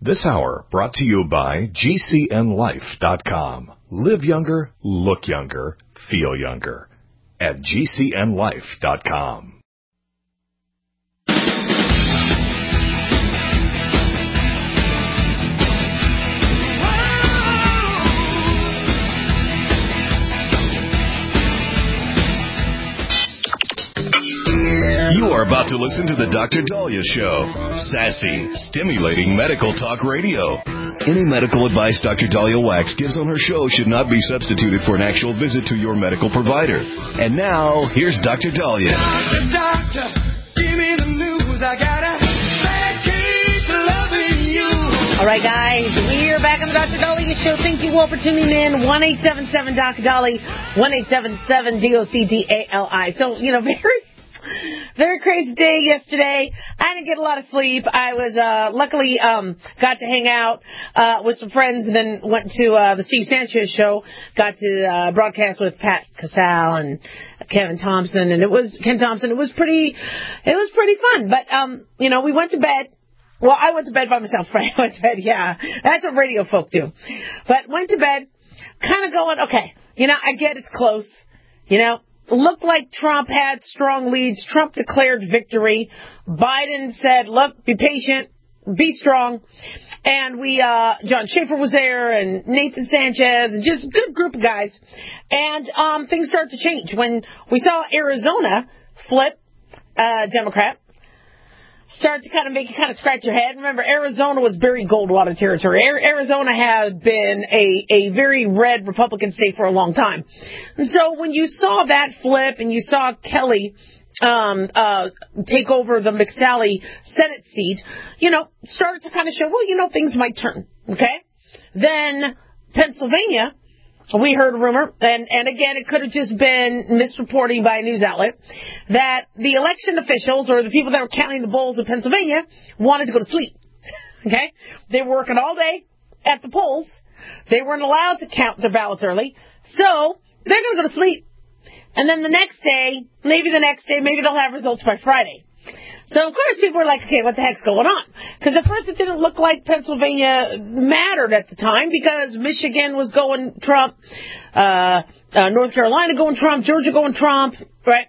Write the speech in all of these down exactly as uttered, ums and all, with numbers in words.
This hour brought to you by G C N life dot com. Live younger, look younger, feel younger at G C N life dot com. You are about to listen to the Doctor Daliah Show. Sassy, stimulating medical talk radio. Any medical advice Doctor Daliah Wax gives on her show should not be substituted for an actual visit to your medical provider. And now, here's Doctor Daliah. Doctor, doctor, give me the news. I got a bad case of loving you. All right, guys, we're back on the Doctor Daliah Show. Thank you all for tuning in. one eight seven seven D O C Dolly, one eight seven seven D O C D A L I. So, you know, very... Very crazy day yesterday. I didn't get a lot of sleep. I was, uh, luckily, um, got to hang out, uh, with some friends and then went to, uh, the Steve Sanchez show. Got to, uh, broadcast with Pat Casale and Kevin Thompson. And it was, Ken Thompson. It was pretty, it was pretty fun. But, um, you know, we went to bed. Well, I went to bed by myself, Frank. I went to bed, yeah. That's what radio folk do. But went to bed, kind of going, okay, you know, I get it's close, you know. Looked like Trump had strong leads. Trump declared victory. Biden said, look, be patient, be strong. And we, uh, John Schaefer was there and Nathan Sanchez and just a good group of guys. And, um, things started to change when we saw Arizona flip, uh, Democrat. Start to kind of make you kind of scratch your head. Remember, Arizona was buried Goldwater territory. Arizona had been a, a very red Republican state for a long time. And so when you saw that flip and you saw Kelly um, uh, take over the McSally Senate seat, you know, started to kind of show, well, you know, things might turn. Okay? Then Pennsylvania, we heard a rumor, and, and again, it could have just been misreporting by a news outlet, that the election officials, or the people that were counting the polls in Pennsylvania, wanted to go to sleep. Okay? They were working all day at the polls. They weren't allowed to count their ballots early, so they're going to go to sleep. And then the next day, maybe the next day, maybe they'll have results by Friday. So, of course, people were like, okay, what the heck's going on? Because at first it didn't look like Pennsylvania mattered at the time because Michigan was going Trump, uh, uh, North Carolina going Trump, Georgia going Trump, right?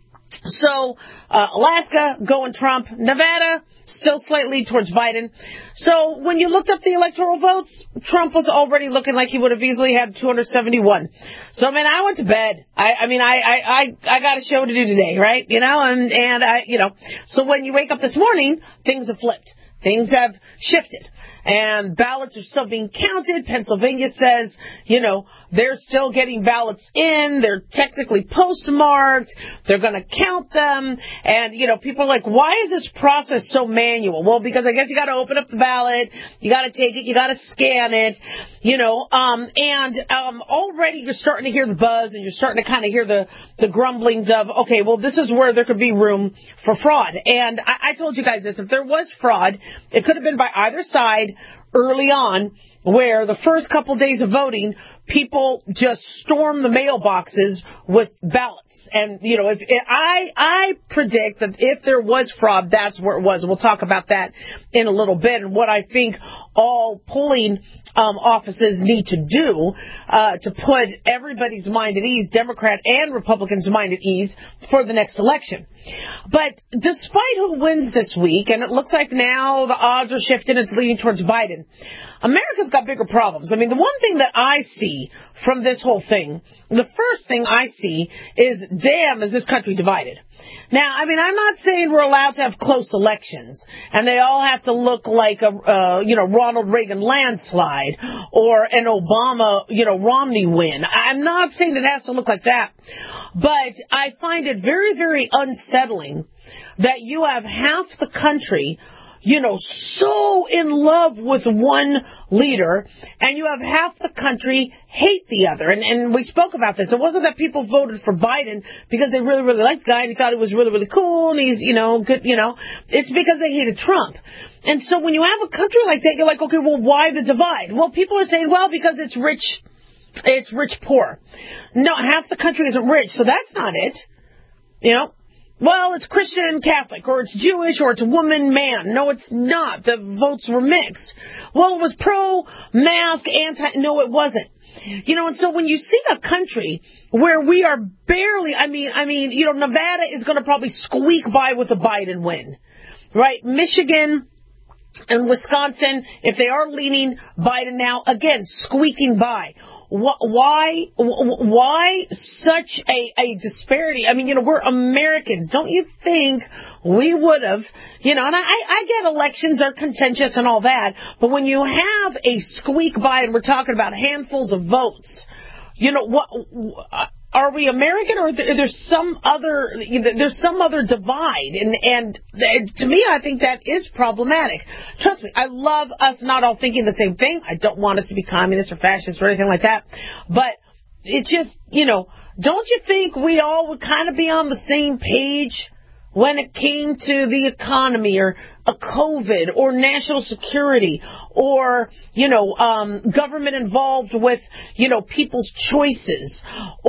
So, uh, Alaska going Trump, Nevada still slightly towards Biden. So when you looked up the electoral votes, Trump was already looking like he would have easily had two hundred seventy-one. So, man, I went to bed. I, I mean, I, I, I, I got a show to do today, right? You know, and, and I, you know, so when you wake up this morning, things have flipped. Things have shifted. And ballots are still being counted. Pennsylvania says, you know, they're still getting ballots in. They're technically postmarked. They're going to count them. And, you know, people are like, why is this process so manual? Well, because I guess you got to open up the ballot. You got to take it. You got to scan it. You know, um, and um, already you're starting to hear the buzz and you're starting to kind of hear the, the grumblings of, okay, well, this is where there could be room for fraud. And I, I told you guys this. If there was fraud, it could have been by either side early on, where the first couple days of voting, people just stormed the mailboxes with ballots. And, you know, if, if I I predict that if there was fraud, that's where it was. We'll talk about that in a little bit and what I think all polling um, offices need to do uh, to put everybody's mind at ease, Democrat and Republicans' mind at ease for the next election. But despite who wins this week, and it looks like now the odds are shifting, it's leaning towards Biden, America's got bigger problems. I mean, the one thing that I see from this whole thing, the first thing I see is, damn, is this country divided. Now, I mean, I'm not saying we're allowed to have close elections, and they all have to look like a, uh, you know, Ronald Reagan landslide or an Obama, you know, Romney win. I'm not saying it has to look like that, but I find it very, very unsettling that you have half the country, you know, so in love with one leader, and you have half the country hate the other. And, and we spoke about this. It wasn't that people voted for Biden because they really, really liked the guy and he thought it was really, really cool and he's, you know, good, you know. It's because they hated Trump. And so when you have a country like that, you're like, okay, well, why the divide? Well, people are saying, well, because it's rich, it's rich poor. No, half the country isn't rich, so that's not it. You know? well, it's Christian, Catholic, or it's Jewish, or it's woman, man. No, it's not. The votes were mixed. Well, it was pro-mask, anti... No, it wasn't. You know, and so when you see a country where we are barely... I mean, I mean, you know, Nevada is going to probably squeak by with a Biden win, right? Michigan and Wisconsin, if they are leaning Biden now, again, squeaking by. Why, why such a, a disparity? I mean, you know, we're Americans. Don't you think we would have, you know, and I, I get elections are contentious and all that, but when you have a squeak by and we're talking about handfuls of votes, you know, what, are we American or there's some other, there's some other divide? And, and to me, I think that is problematic. Trust me, I love us not all thinking the same thing. I don't want us to be communists or fascists or anything like that. But it just, you know, don't you think we all would kind of be on the same page when it came to the economy or a COVID or national security or, you know, um, government involved with, you know, people's choices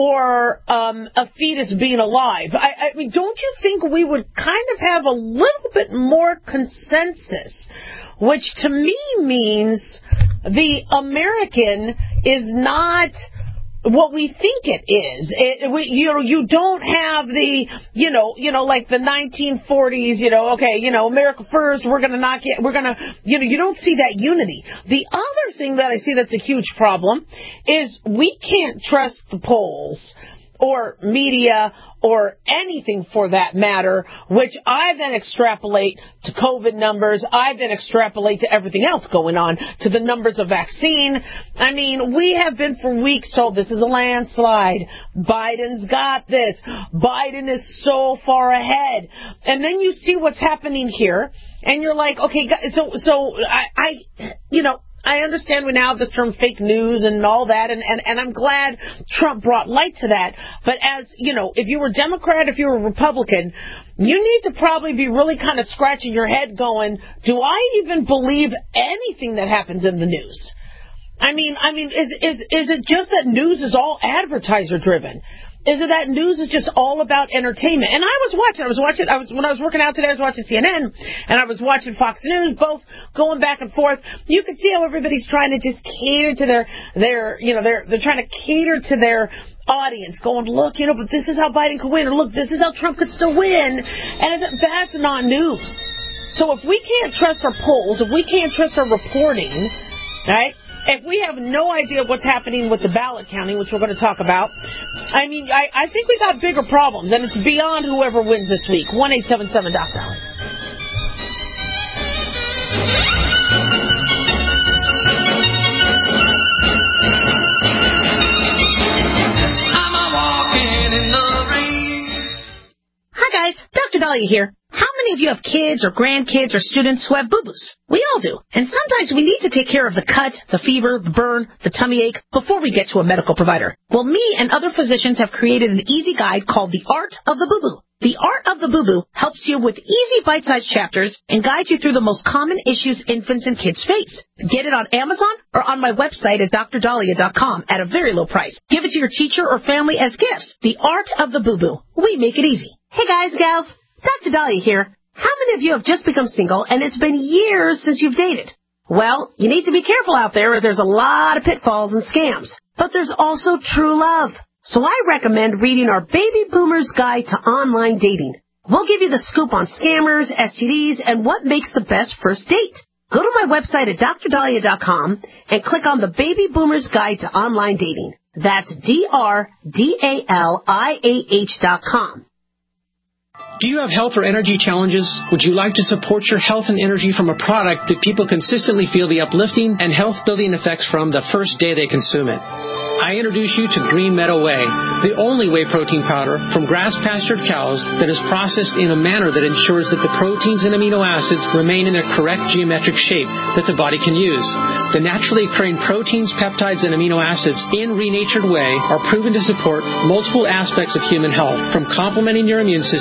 or um, a fetus being alive? I, I mean, don't you think we would kind of have a little bit more consensus, which to me means the American is not what we think it is. It, we, you know, you don't have the, you know, you know, like the nineteen forties, you know, okay, you know, America first, we're going to knock it, we're going to, you know, you don't see that unity. The other thing that I see that's a huge problem is we can't trust the polls or media or anything for that matter, which I then extrapolate to COVID numbers. I then extrapolate to everything else going on, to the numbers of vaccine. I mean, we have been for weeks told this is a landslide. Biden's got this. Biden is so far ahead. And then you see what's happening here, and you're like, okay, so, so I, I you know, I understand we now have this term fake news and all that, and, and, and I'm glad Trump brought light to that. But as, you know, if you were Democrat, if you were Republican, you need to probably be really kind of scratching your head going, do I even believe anything that happens in the news? I mean, I mean, is, is, is it just that news is all advertiser driven? Is it that news is just all about entertainment? And I was watching, I was watching, I was, when I was working out today, I was watching C N N, and I was watching Fox News, both going back and forth. You could see how everybody's trying to just cater to their, their, you know, they're, they're trying to cater to their audience, going, look, you know, but this is how Biden could win, or look, this is how Trump could still win. And that's not news. So if we can't trust our polls, if we can't trust our reporting, right? If we have no idea what's happening with the ballot counting, which we're going to talk about, I mean, I, I think we got bigger problems, and it's beyond whoever wins this week. one eight seven seven Doc Dolly. I'm a walking in the rain. Hi, guys. Doctor Dolly here. How many of you have kids or grandkids or students who have boo-boos? We all do. And sometimes we need to take care of the cut, the fever, the burn, the tummy ache before we get to a medical provider. Well, me and other physicians have created an easy guide called The Art of the Boo-Boo. The Art of the Boo-Boo helps you with easy bite-sized chapters and guides you through the most common issues infants and kids face. Get it on Amazon or on my website at dr dahlia dot com at a very low price. Give it to your teacher or family as gifts. The Art of the Boo-Boo. We make it easy. Hey guys, gals. Doctor Dahlia here. How many of you have just become single and it's been years since you've dated? Well, you need to be careful out there as there's a lot of pitfalls and scams. But there's also true love. So I recommend reading our Baby Boomer's Guide to Online Dating. We'll give you the scoop on scammers, S T Ds, and what makes the best first date. Go to my website at dr dahlia dot com and click on the Baby Boomer's Guide to Online Dating. That's D R D A L I A H dot com. Do you have health or energy challenges? Would you like to support your health and energy from a product that people consistently feel the uplifting and health-building effects from the first day they consume it? I introduce you to Green Meadow Whey, the only whey protein powder from grass-pastured cows that is processed in a manner that ensures that the proteins and amino acids remain in their correct geometric shape that the body can use. The naturally occurring proteins, peptides, and amino acids in renatured whey are proven to support multiple aspects of human health, from complementing your immune system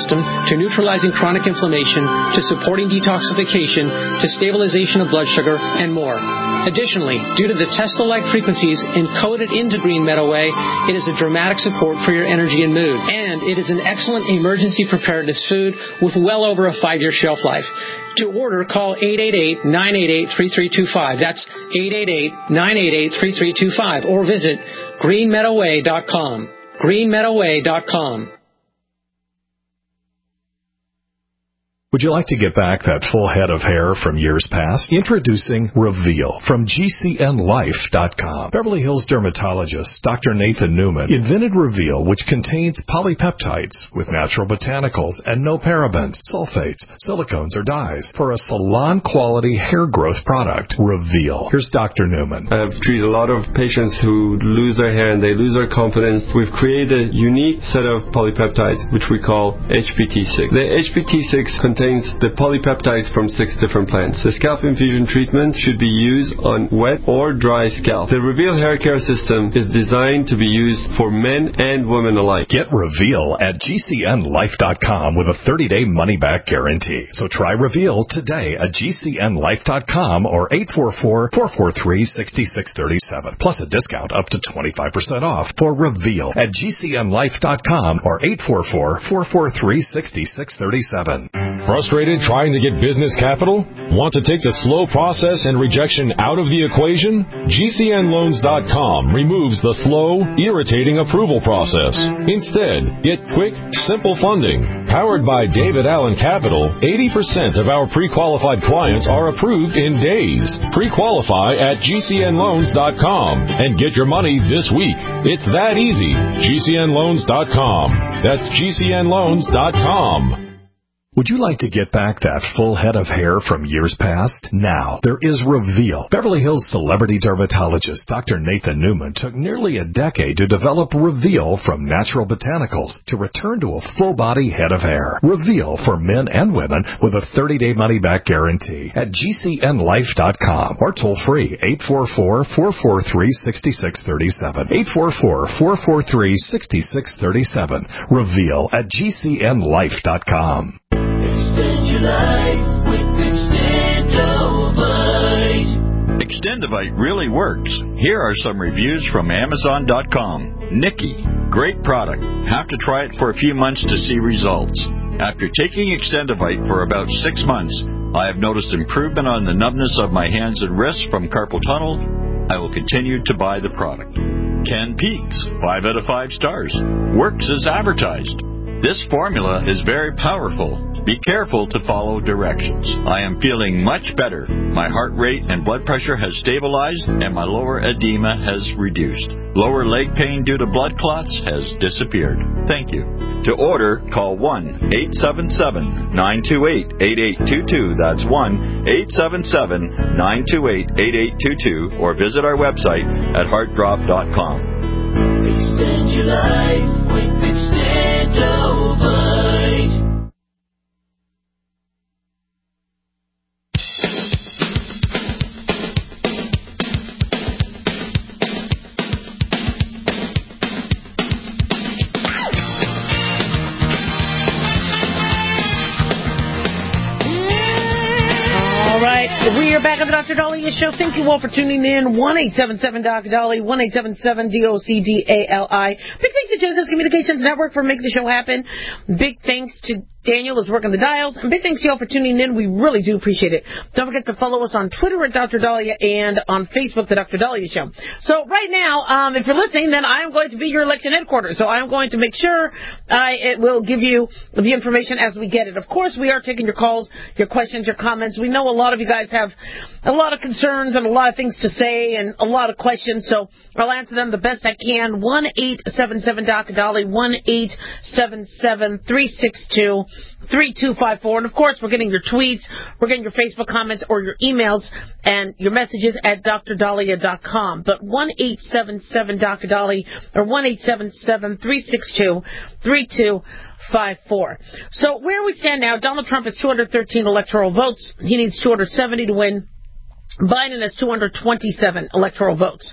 to neutralizing chronic inflammation, to supporting detoxification, to stabilization of blood sugar, and more. Additionally, due to the Tesla-like frequencies encoded into Green Meadow Whey, it is a dramatic support for your energy and mood. And it is an excellent emergency preparedness food with well over a five-year shelf life. To order, call eight eight eight, nine eight eight, three three two five. That's eight eight eight, nine eight eight, three three two five. Or visit green meadow whey dot com. green meadow whey dot com. Would you like to get back that full head of hair from years past? Introducing Reveal from G C N life dot com. Beverly Hills dermatologist Doctor Nathan Newman invented Reveal, which contains polypeptides with natural botanicals and no parabens, sulfates, silicones, or dyes for a salon-quality hair growth product. Reveal. Here's Doctor Newman. I've treated a lot of patients who lose their hair and they lose their confidence. We've created a unique set of polypeptides, which we call H P T six. The H P T six contains the polypeptides from six different plants. The scalp infusion treatment should be used on wet or dry scalp. The Reveal hair care system is designed to be used for men and women alike. Get Reveal at G C N life dot com with a thirty-day money-back guarantee. So try Reveal today at G C N life dot com or eight four four, four four three, six six three seven. Plus a discount up to twenty-five percent off for Reveal at G C N life dot com or eight four four, four four three, six six three seven. Frustrated trying to get business capital? Want to take the slow process and rejection out of the equation? G C N loans dot com removes the slow, irritating approval process. Instead, get quick, simple funding. Powered by David Allen Capital, eighty percent of our pre-qualified clients are approved in days. Pre-qualify at G C N loans dot com and get your money this week. It's that easy. G C N loans dot com. That's G C N loans dot com. Would you like to get back that full head of hair from years past? Now, there is Reveal. Beverly Hills celebrity dermatologist Doctor Nathan Newman took nearly a decade to develop Reveal from natural botanicals to return to a full-body head of hair. Reveal for men and women with a thirty-day money-back guarantee at G C N life dot com or toll-free eight four four, four four three, six six three seven. eight four four, four four three, six six three seven. Reveal at G C N life dot com. Extend your life with Extendovite. Extendovite really works. Here are some reviews from Amazon dot com. Nikki, great product. Have to try it for a few months to see results. After taking Extendovite for about six months, I have noticed improvement on the numbness of my hands and wrists from carpal tunnel. I will continue to buy the product. Ken Peaks, five out of five stars. Works as advertised. This formula is very powerful. Be careful to follow directions. I am feeling much better. My heart rate and blood pressure has stabilized and my lower edema has reduced. Lower leg pain due to blood clots has disappeared. Thank you. To order, call one eight seven seven, nine two eight, eight eight two two. That's one eight seven seven, nine two eight, eight eight two two or visit our website at heart drop dot com. Extend your life with Extendovite. We are back on the Doctor Daliah Show. Thank you all for tuning in. one eight seven seven D O C Dali, one eight seven seven D O C D A L I. Big thanks to Genesis Communications Network for making the show happen. Big thanks to Daniel is working the dials. And big thanks to you all for tuning in. We really do appreciate it. Don't forget to follow us on Twitter at Doctor Daliah and on Facebook, The Doctor Daliah Show. So right now, um, if you're listening, then I'm going to be your election headquarters. So I'm going to make sure I it will give you the information as we get it. Of course, we are taking your calls, your questions, your comments. We know a lot of you guys have a lot of concerns and a lot of things to say and a lot of questions. So I'll answer them the best I can. one eight seven seven D O C Dali, one eight seven seven, three six two, three two five four. And, of course, we're getting your tweets, we're getting your Facebook comments or your emails and your messages at D R Daliah dot com. But one eight seven seven D O C Dali or one eight seven seven, three six two, three two five four. So where we stand now, Donald Trump has two hundred thirteen electoral votes. He needs two hundred seventy to win. Biden has two hundred twenty-seven electoral votes.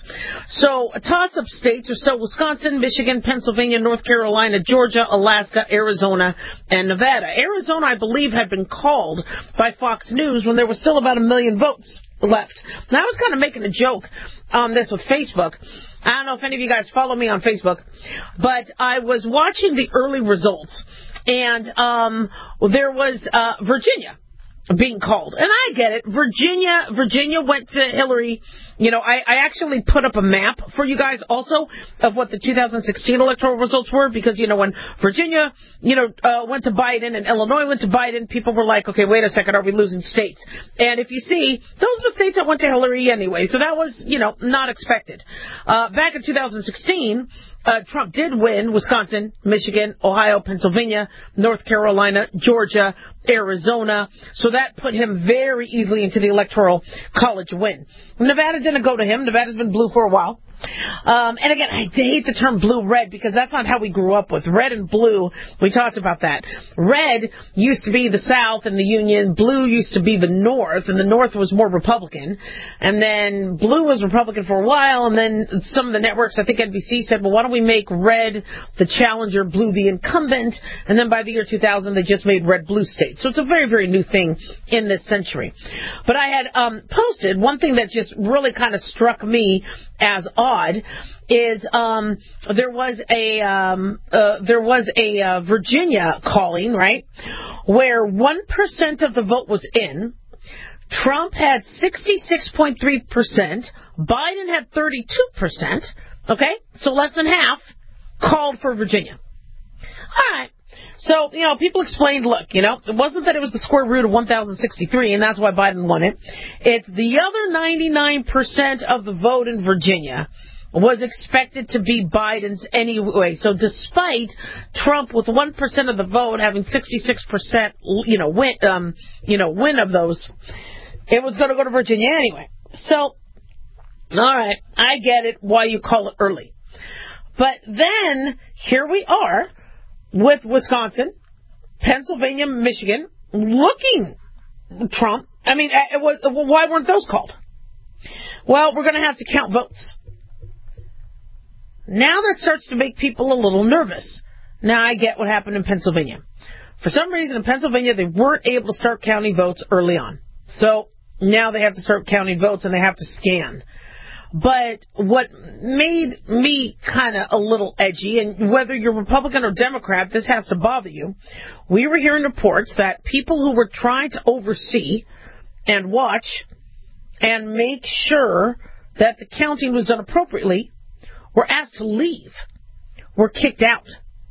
So toss-up states are still Wisconsin, Michigan, Pennsylvania, North Carolina, Georgia, Alaska, Arizona, and Nevada. Arizona, I believe, had been called by Fox News when there was still about a million votes left. Now, I was kind of making a joke on this with Facebook. I don't know if any of you guys follow me on Facebook, but I was watching the early results, and um, there was uh, Virginia being called. And I get it. Virginia, Virginia went to Hillary. You know, I, I actually put up a map for you guys also of what the two thousand sixteen electoral results were, because, you know, when Virginia, you know, uh, went to Biden and Illinois went to Biden, people were like, okay, wait a second, are we losing states? And if you see, those were states that went to Hillary anyway, so that was, you know, not expected. Uh, back in two thousand sixteen, uh, Trump did win Wisconsin, Michigan, Ohio, Pennsylvania, North Carolina, Georgia, Arizona, so that put him very easily into the Electoral College win. Nevada didn't go to him. Nevada's been blue for a while. Um, and again, I hate the term blue-red because that's not how we grew up with. Red and blue, we talked about that. Red used to be the South and the Union. Blue used to be the North, and the North was more Republican. And then blue was Republican for a while, and then some of the networks, I think N B C said, well, why don't we make red the challenger, blue the incumbent? And then by the year two thousand, they just made red-blue states. So it's a very, very new thing in this century. But I had um, posted one thing that just really kind of struck me as odd is um, there was a um, uh, there was a uh, Virginia calling, right, where one percent of the vote was in. Trump had sixty-six point three percent. Biden had thirty-two percent. Okay, so less than half called for Virginia. All right. So, you know, people explained, look, you know, it wasn't that it was the square root of one thousand sixty-three, and that's why Biden won it. It's the other ninety-nine percent of the vote in Virginia was expected to be Biden's anyway. So despite Trump with one percent of the vote having sixty-six percent, you know, win, um, you know, win of those, it was going to go to Virginia anyway. So, all right, I get it why you call it early. But then here we are with Wisconsin, Pennsylvania, Michigan, looking Trump. I mean, it was, why weren't those called? Well, we're going to have to count votes. Now that starts to make people a little nervous. Now I get what happened in Pennsylvania. For some reason in Pennsylvania, they weren't able to start counting votes early on. So now they have to start counting votes and they have to scan. But what made me kind of a little edgy, and whether you're Republican or Democrat, this has to bother you, we were hearing reports that people who were trying to oversee and watch and make sure that the counting was done appropriately were asked to leave, were kicked out.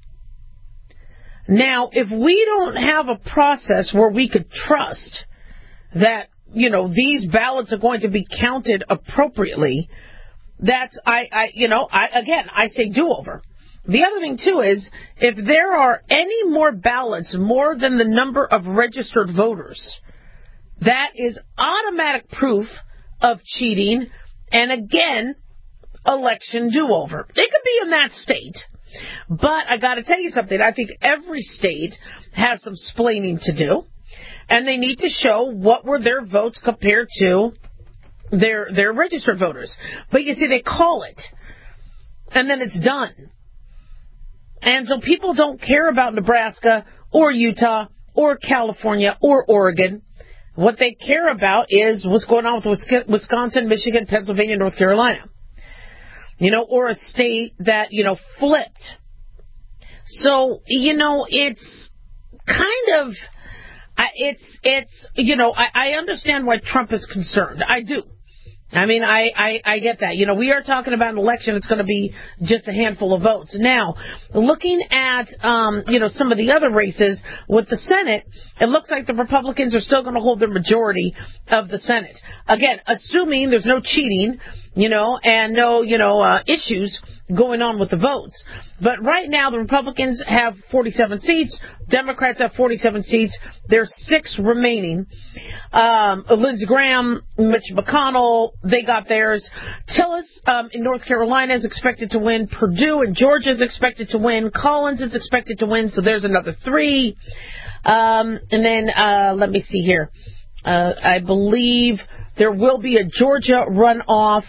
Now, if we don't have a process where we could trust that, you know, these ballots are going to be counted appropriately, that's, I, I you know, I, again, I say do-over. The other thing, too, is if there are any more ballots, more than the number of registered voters, that is automatic proof of cheating, and again, election do-over. It could be in that state, but I got to tell you something. I think every state has some splaining to do. And they need to show what were their votes compared to their their registered voters. But you see, they call it, and then it's done. And so people don't care about Nebraska or Utah or California or Oregon. What they care about is what's going on with Wisconsin, Michigan, Pennsylvania, North Carolina. You know, or a state that, you know, flipped. So, you know, it's kind of... I, it's, it's, you know, I, I understand why Trump is concerned. I do. I mean, I, I, I get that. You know, we are talking about an election. It's going to be just a handful of votes. Now, looking at, um, you know, some of the other races with the Senate, it looks like the Republicans are still going to hold their majority of the Senate. Again, assuming there's no cheating, you know, and no, you know, uh, issues going on with the votes. But right now, the Republicans have forty-seven seats. Democrats have forty-seven seats. There's six remaining. Um, Lindsey Graham, Mitch McConnell, they got theirs. Tillis um, in North Carolina is expected to win. Purdue in Georgia is expected to win. Collins is expected to win. So there's another three. Um, and then uh, let me see here. Uh, I believe There will be a Georgia runoff.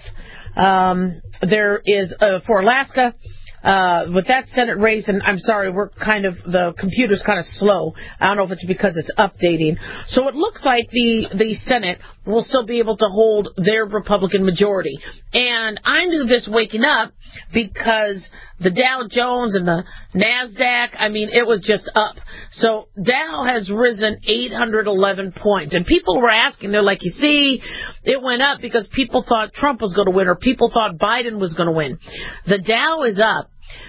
Um, there is uh, for Alaska. Uh, with that Senate race, and I'm sorry, we're kind of, the computer's kind of slow. I don't know if it's because it's updating. So it looks like the, the Senate will still be able to hold their Republican majority. And I knew this waking up because the Dow Jones and the NASDAQ, I mean, it was just up. So Dow has risen eight hundred eleven points. And people were asking, they're like, you see, it went up because people thought Trump was going to win or people thought Biden was going to win. The Dow is up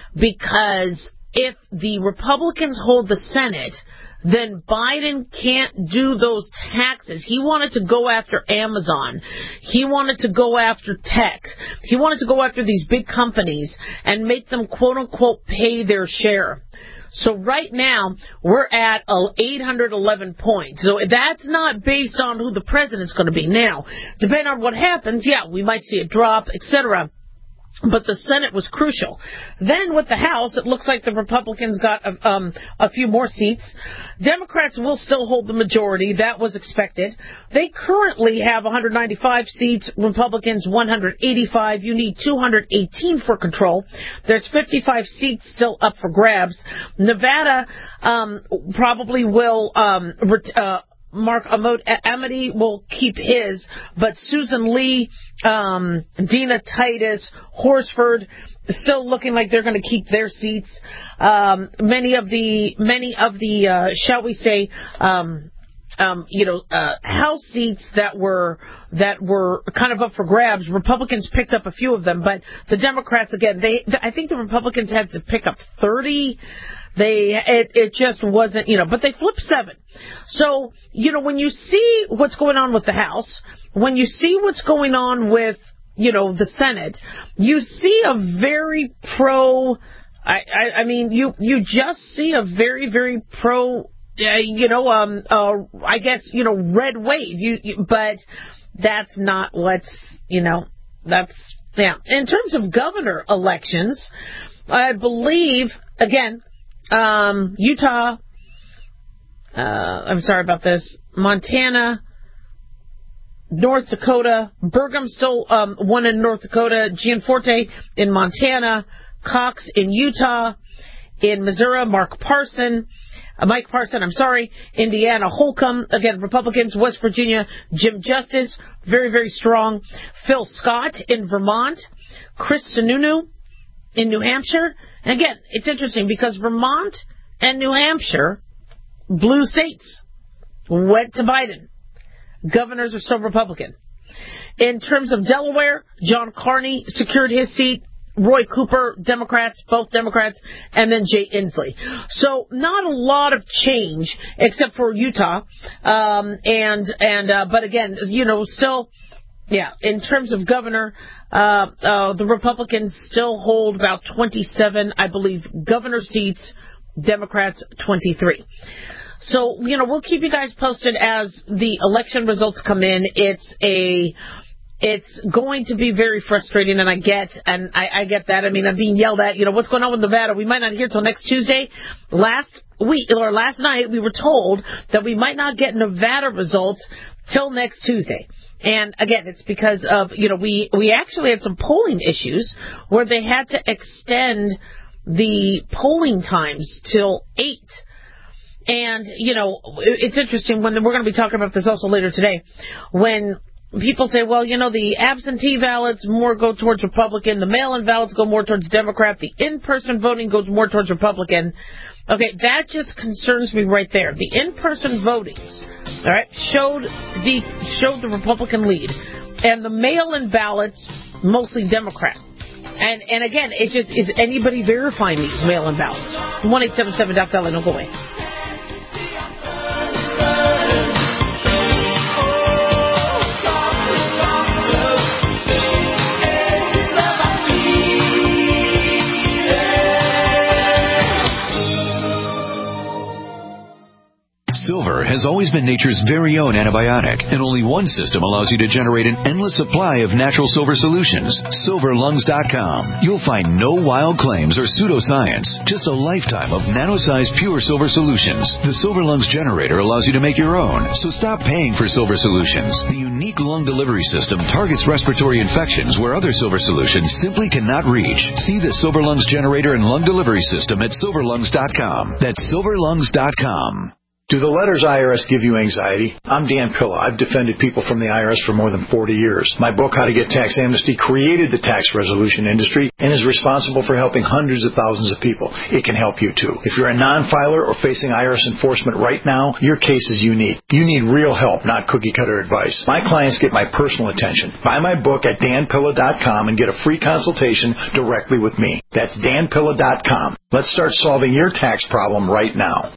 because if the Republicans hold the Senate, then Biden can't do those taxes. He wanted to go after Amazon. He wanted to go after tech. He wanted to go after these big companies and make them, quote unquote, pay their share. So right now, we're at eight hundred eleven points. So that's not based on who the president's going to be. Now, depending on what happens, yeah, we might see a drop, et cetera. But the Senate was crucial. Then with the House, it looks like the Republicans got a, um, a few more seats. Democrats will still hold the majority. That was expected. They currently have one hundred ninety-five seats. Republicans one hundred eighty-five. You need two hundred eighteen for control. There's fifty-five seats still up for grabs. Nevada um, probably will um, ret- uh, Mark Amity will keep his, but Susan Lee, um, Dina Titus, Horsford, still looking like they're going to keep their seats. Um, many of the, many of the, uh, shall we say, um, um, you know, uh, House seats that were, that were kind of up for grabs. Republicans picked up a few of them, but the Democrats, again, they, I think the Republicans had to pick up thirty. They, it, it just wasn't, you know, but they flipped seven. So, you know, when you see what's going on with the House, when you see what's going on with, you know, the Senate, you see a very pro, I, I, I mean, you, you just see a very, very pro, uh, you know, um, uh, I guess, you know, red wave. You, you, but that's not what's, you know, that's, yeah. In terms of governor elections, I believe, again, Um, Utah, uh, I'm sorry about this, Montana, North Dakota, Burgum still um, won in North Dakota, Gianforte in Montana, Cox in Utah, in Missouri, Mark Parson, uh, Mike Parson, I'm sorry, Indiana, Holcomb, again, Republicans, West Virginia, Jim Justice, very, very strong, Phil Scott in Vermont, Chris Sununu in New Hampshire. And again, it's interesting because Vermont and New Hampshire, blue states, went to Biden. Governors are still Republican. In terms of Delaware, John Carney secured his seat. Roy Cooper, Democrats, both Democrats, and then Jay Inslee. So not a lot of change except for Utah. Um, and, and, uh, but again, you know, still, yeah, in terms of governor, uh, uh, the Republicans still hold about twenty-seven, I believe, governor seats, Democrats twenty-three. So, you know, we'll keep you guys posted as the election results come in. It's a, it's going to be very frustrating, and I get, and I, I get that. I mean, I'm being yelled at, you know, what's going on with Nevada? We might not hear till next Tuesday. Last week, or last night, we were told that we might not get Nevada results till next Tuesday. And again, it's because of, you know, we, we actually had some polling issues where they had to extend the polling times till eight. And, you know, it's interesting when we're going to be talking about this also later today, when people say, well, you know, the absentee ballots more go towards Republican, the mail-in ballots go more towards Democrat, the in-person voting goes more towards Republican. Okay, that just concerns me right there. The in-person votings, all right, showed the showed the Republican lead, and the mail-in ballots mostly Democrat. And and again, it just is anybody verifying these mail-in ballots? one eight seven seven Doc Dolly, don't go away. Silver has always been nature's very own antibiotic, and only one system allows you to generate an endless supply of natural silver solutions. silver lungs dot com. You'll find no wild claims or pseudoscience, just a lifetime of nano-sized pure silver solutions. The Silver Lungs generator allows you to make your own, so stop paying for silver solutions. The unique lung delivery system targets respiratory infections where other silver solutions simply cannot reach. See the Silver Lungs generator and lung delivery system at silver lungs dot com. That's silver lungs dot com. Do the letters I R S give you anxiety? I'm Dan Pilla. I've defended people from the I R S for more than forty years. My book, How to Get Tax Amnesty, created the tax resolution industry and is responsible for helping hundreds of thousands of people. It can help you, too. If you're a non-filer or facing I R S enforcement right now, your case is unique. You need real help, not cookie-cutter advice. My clients get my personal attention. Buy my book at dan pilla dot com and get a free consultation directly with me. That's dan pilla dot com. Let's start solving your tax problem right now.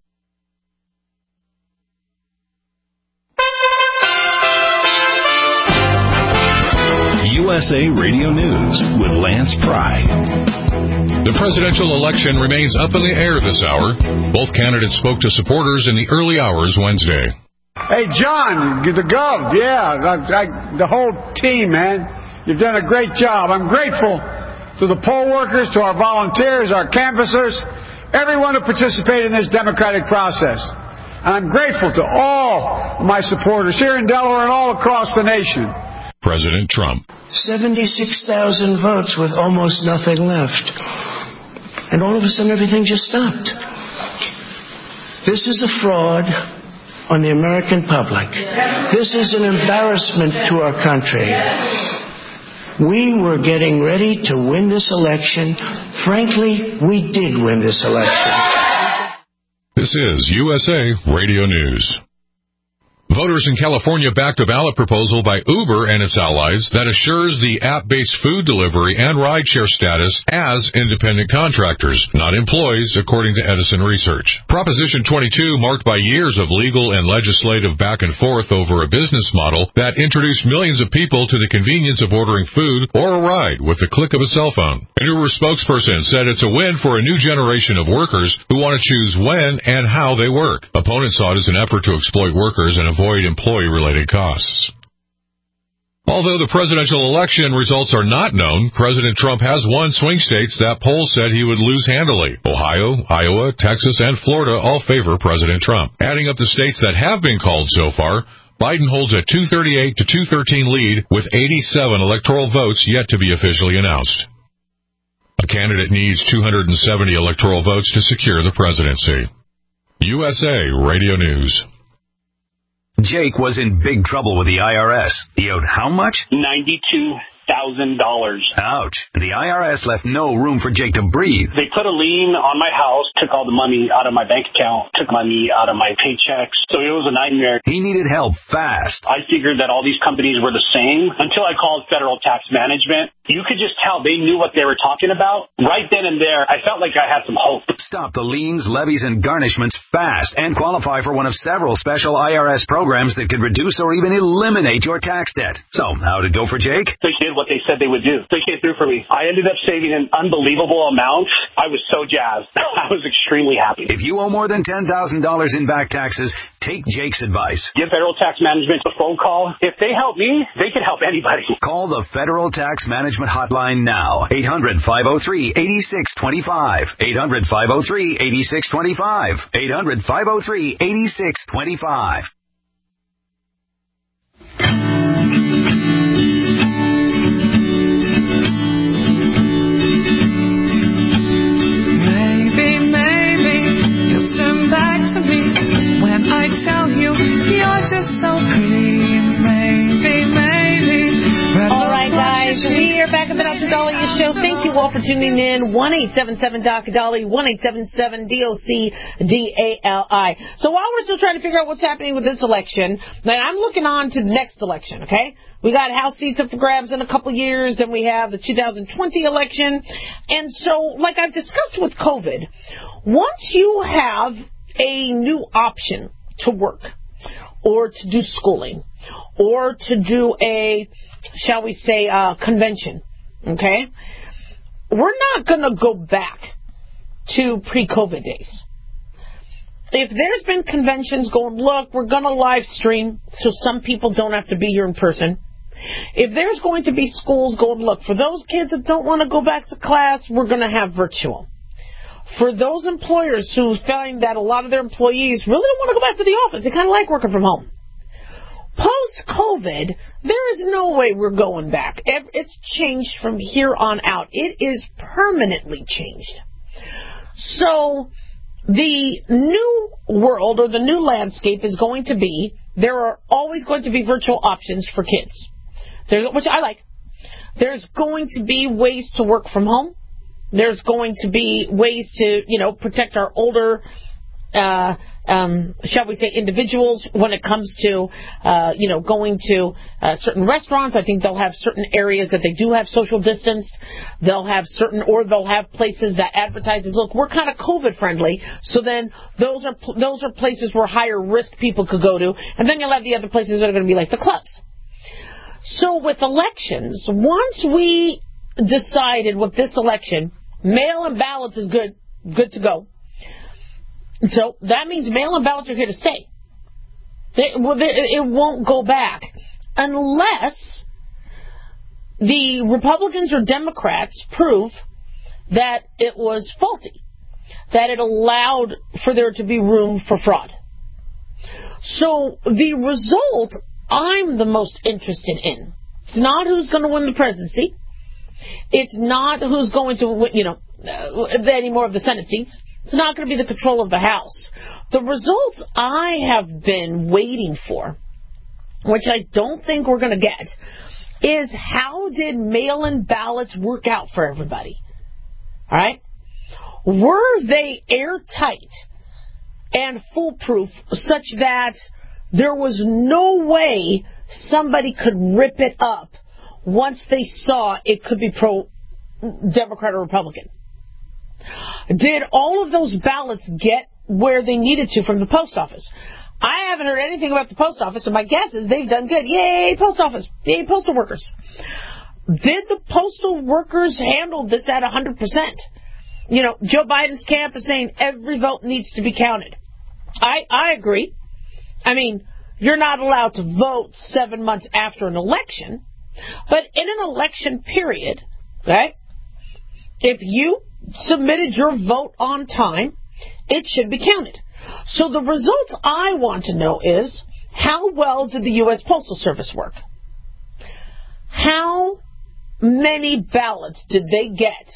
U S A Radio News with Lance Pry. The presidential election remains up in the air this hour. Both candidates spoke to supporters in the early hours Wednesday. Hey, John, the Gov, yeah, I, I, the whole team, man. You've done a great job. I'm grateful to the poll workers, to our volunteers, our canvassers, everyone who participated in this democratic process. And I'm grateful to all of my supporters here in Delaware and all across the nation. President Trump. seventy-six thousand votes with almost nothing left. And all of a sudden everything just stopped. This is a fraud on the American public. This is an embarrassment to our country. We were getting ready to win this election. Frankly, we did win this election. This is U S A Radio News. Voters in California backed a ballot proposal by Uber and its allies that assures the app-based food delivery and rideshare status as independent contractors, not employees, according to Edison Research. Proposition twenty-two marked by years of legal and legislative back and forth over a business model that introduced millions of people to the convenience of ordering food or a ride with the click of a cell phone. An Uber spokesperson said it's a win for a new generation of workers who want to choose when and how they work. Opponents saw it as an effort to exploit workers and avoid employee-related costs. Although the presidential election results are not known, President Trump has won swing states that polls said he would lose handily. Ohio, Iowa, Texas, and Florida all favor President Trump. Adding up the states that have been called so far, Biden holds a two thirty-eight to two thirteen lead with eighty-seven electoral votes yet to be officially announced. A candidate needs two hundred seventy electoral votes to secure the presidency. U S A Radio News. Jake was in big trouble with the I R S. He owed how much? ninety-two thousand dollars. Ouch. The I R S left no room for Jake to breathe. They put a lien on my house, took all the money out of my bank account, took money out of my paychecks. So it was a nightmare. He needed help fast. I figured that all these companies were the same until I called Federal Tax Management. You could just tell they knew what they were talking about. Right then and there, I felt like I had some hope. Stop the liens, levies, and garnishments fast and qualify for one of several special I R S programs that could reduce or even eliminate your tax debt. So, how'd it go for Jake? They did what they said they would do. They came through for me. I ended up saving an unbelievable amount. I was so jazzed. I was extremely happy. If you owe more than ten thousand dollars in back taxes, take Jake's advice. Give Federal Tax Management a phone call. If they help me, they can help anybody. Call the Federal Tax Management hotline now. eight hundred, five oh three, eight six two five. eight hundred, five oh three, eight six two five. eight hundred, five oh three, eight six two five. I tell you, you're just so pretty. Maybe, maybe. All right, guys, we are back at the Doctor Dolly Show. Thank you all for tuning in. one eight seven seven D O C Dolly, one eight seven seven D O C D A L I. So while we're still trying to figure out what's happening with this election, then I'm looking on to the next election, okay? We got House seats up for grabs in a couple years, and we have the two thousand twenty election. And so, like I've discussed with COVID, once you have a new option to work or to do schooling or to do a, shall we say, uh, convention, okay? We're not going to go back to pre-COVID days. if there's been conventions going, look, we're going to live stream so some people don't have to be here in person. If there's going to be schools going, look, for those kids that don't want to go back to class, we're going to have virtual. For those employers who find that a lot of their employees really don't want to go back to the office, they kind of like working from home. Post-COVID, there is no way we're going back. It's changed from here on out. It is permanently changed. So the new world or the new landscape is going to be, there are always going to be virtual options for kids, there, which I like. There's going to be ways to work from home. There's going to be ways to, you know, protect our older, uh, um, shall we say, individuals when it comes to, uh, you know, going to uh, certain restaurants. I think they'll have certain areas that they do have social distanced. They'll have certain, or they'll have places that advertises, look, we're kind of COVID friendly. So then those are those are places where higher risk people could go to, and then you'll have the other places that are going to be like the clubs. So with elections, once we decided with this election, mail-in ballots is good, good to go. So that means mail-in ballots are here to stay. They, well, they, it won't go back unless the Republicans or Democrats prove that it was faulty, that it allowed for there to be room for fraud. So the result I'm the most interested in. It's not who's going to win the presidency. It's not who's going to, you know, any more of the Senate seats. It's not going to be the control of the House. The results I have been waiting for, which I don't think we're going to get, is how did mail-in ballots work out for everybody? All right? Were they airtight and foolproof such that there was no way somebody could rip it up once they saw it could be pro-Democrat or Republican? Did all of those ballots get where they needed to from the post office? I haven't heard anything about the post office, so my guess is they've done good. Yay, post office. Yay, postal workers. Did the postal workers handle this at one hundred percent? You know, Joe Biden's camp is saying every vote needs to be counted. I, I agree. I mean, you're not allowed to vote seven months after an election, but in an election period, right, if you submitted your vote on time, it should be counted. So the results I want to know is, how well did the U S Postal Service work? How many ballots did they get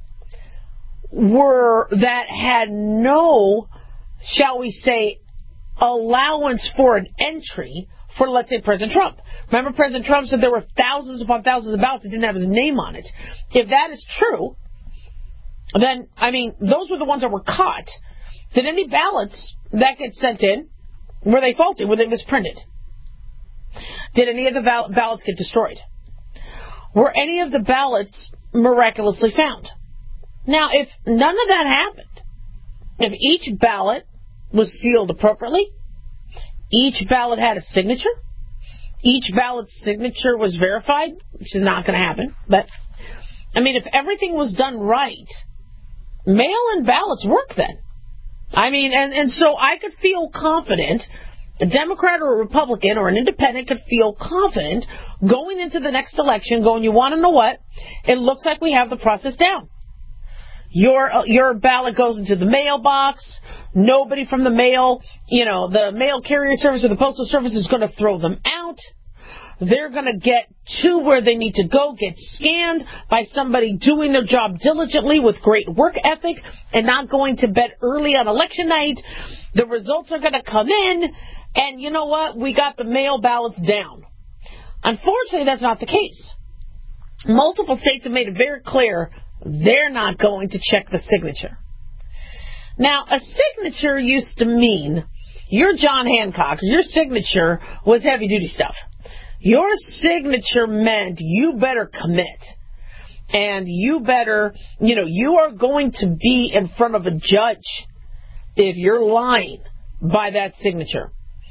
were that had no, shall we say, allowance for an entry for, let's say, President Trump? Remember, President Trump said there were thousands upon thousands of ballots that didn't have his name on it. If that is true, then, I mean, those were the ones that were caught. Did any ballots that get sent in, were they faulty? Were they misprinted? Did any of the val- ballots get destroyed? Were any of the ballots miraculously found? Now, if none of that happened, if each ballot was sealed appropriately, each ballot had a signature, each ballot's signature was verified, which is not going to happen, but, I mean, if everything was done right, mail-in ballots work then. I mean, and, and so I could feel confident, a Democrat or a Republican or an independent could feel confident going into the next election, going, you want to know what? It looks like we have the process down. Your your ballot goes into the mailbox. Nobody from the mail, you know, the mail carrier service or the postal service is going to throw them out. They're going to get to where they need to go, get scanned by somebody doing their job diligently with great work ethic and not going to bed early on election night. The results are going to come in, and you know what? We got the mail ballots down. Unfortunately, that's not the case. Multiple states have made it very clear they're not going to check the signature. Now, a signature used to mean you're John Hancock. Your signature was heavy-duty stuff. Your signature meant you better commit. And you better, you know, you are going to be in front of a judge if you're lying by that signature.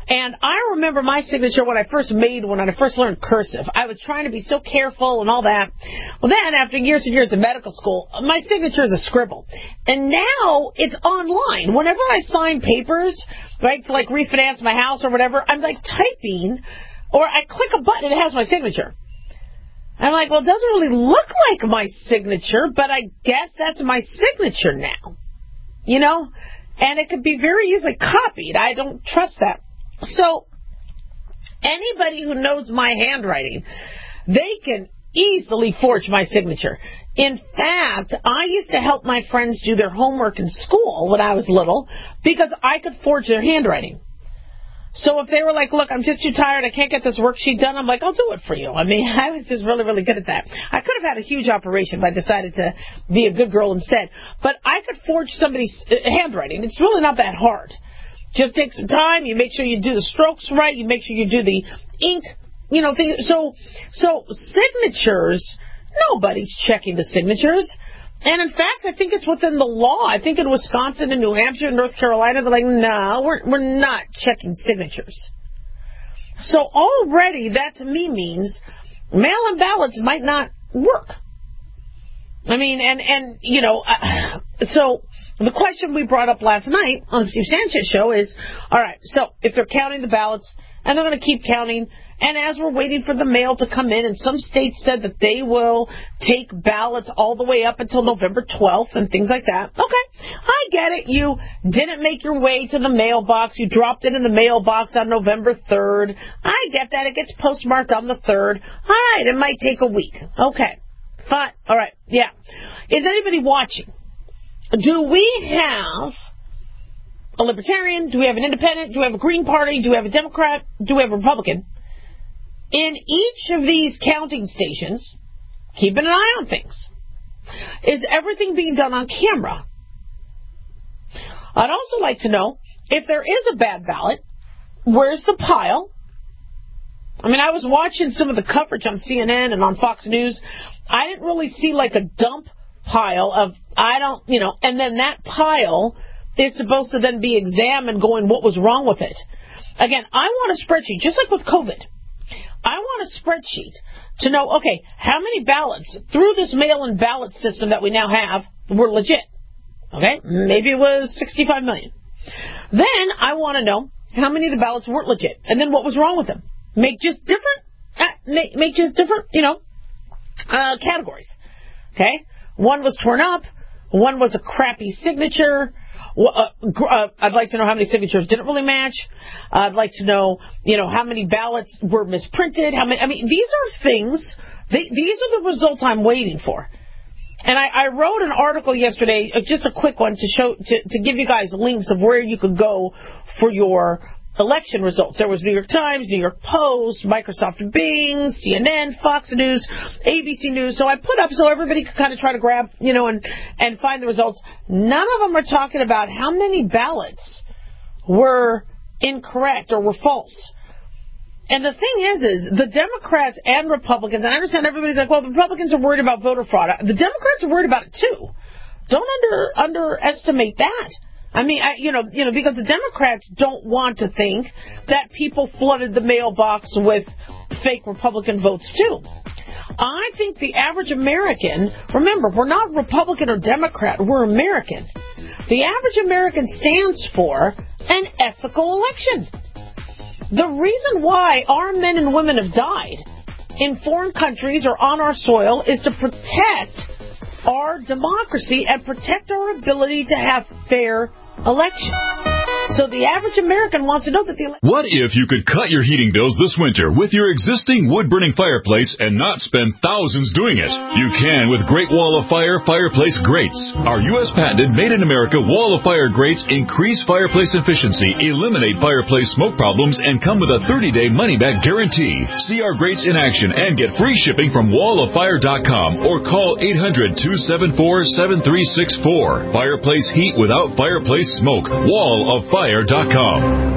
And I remember my signature when I first made, when I first learned cursive. I was trying to be so careful and all that. Well, then, after years and years of medical school, my signature is a scribble. And now it's online. Whenever I sign papers, right, to like refinance my house or whatever, I'm like typing, or I click a button and it has my signature. I'm like, well, it doesn't really look like my signature, but I guess that's my signature now. You know? And it could be very easily copied. I don't trust that. So, anybody who knows my handwriting, they can easily forge my signature. In fact, I used to help my friends do their homework in school when I was little because I could forge their handwriting. So if they were like, look, I'm just too tired, I can't get this worksheet done, I'm like, I'll do it for you. I mean, I was just really, really good at that. I could have had a huge operation if I decided to be a good girl instead. But I could forge somebody's handwriting. It's really not that hard. Just take some time. You make sure you do the strokes right. You make sure you do the ink, you know, thing. So, so signatures, nobody's checking the signatures. And in fact, I think it's within the law. I think in Wisconsin and New Hampshire and North Carolina, they're like, no, we're, we're not checking signatures. So already that to me means mail-in ballots might not work. I mean, and, and you know, uh, so the question we brought up last night on the Steve Sanchez show is, all right, so if they're counting the ballots, and they're going to keep counting, and as we're waiting for the mail to come in, and some states said that they will take ballots all the way up until November twelfth and things like that. Okay, I get it. You didn't make your way to the mailbox. You dropped it in the mailbox on November third. I get that. It gets postmarked on the third. All right, it might take a week. Okay. Fine. All right. Yeah. Is anybody watching? Do we have a Libertarian? Do we have an Independent? Do we have a Green Party? Do we have a Democrat? Do we have a Republican? In each of these counting stations, keeping an eye on things. Is everything being done on camera? I'd also like to know, if there is a bad ballot, where's the pile? I mean, I was watching some of the coverage on C N N and on Fox News. I didn't really see like a dump pile of, I don't, you know, and then that pile is supposed to then be examined going, what was wrong with it? Again, I want a spreadsheet, just like with COVID. I want a spreadsheet to know, okay, how many ballots through this mail-in ballot system that we now have were legit? Okay, maybe it was sixty-five million. Then I want to know how many of the ballots weren't legit, and then what was wrong with them. Make just different, uh, make, make just different, you know, uh, categories. Okay, one was torn up, one was a crappy signature. Uh, uh, I'd like to know how many signatures didn't really match. Uh, I'd like to know, you know, how many ballots were misprinted. How many? I mean, these are things. They, these are the results I'm waiting for. And I, I wrote an article yesterday, just a quick one, to show to, to give you guys links of where you could go for your election results. There was New York Times, New York Post, Microsoft Bing, C N N, Fox News, A B C News. So I put up so everybody could kind of try to grab, you know, and, and find the results. None of them are talking about how many ballots were incorrect or were false. And the thing is, is the Democrats and Republicans, and I understand everybody's like, well, the Republicans are worried about voter fraud. The Democrats are worried about it too. Don't under underestimate that. I mean, I, you know, you know, because the Democrats don't want to think that people flooded the mailbox with fake Republican votes, too. I think the average American, remember, we're not Republican or Democrat, we're American. The average American stands for an ethical election. The reason why our men and women have died in foreign countries or on our soil is to protect our democracy and protect our ability to have fair elections. So the average American wants to know that the election... What if you could cut your heating bills this winter with your existing wood-burning fireplace and not spend thousands doing it? You can with Great Wall of Fire fireplace grates. Our U S patented made-in-America Wall of Fire grates increase fireplace efficiency, eliminate fireplace smoke problems, and come with a thirty-day money-back guarantee. See our grates in action and get free shipping from wall of fire dot com or call eight hundred, two seven four, seven three six four. Fireplace heat without fireplace smoke. wall of fire dot com.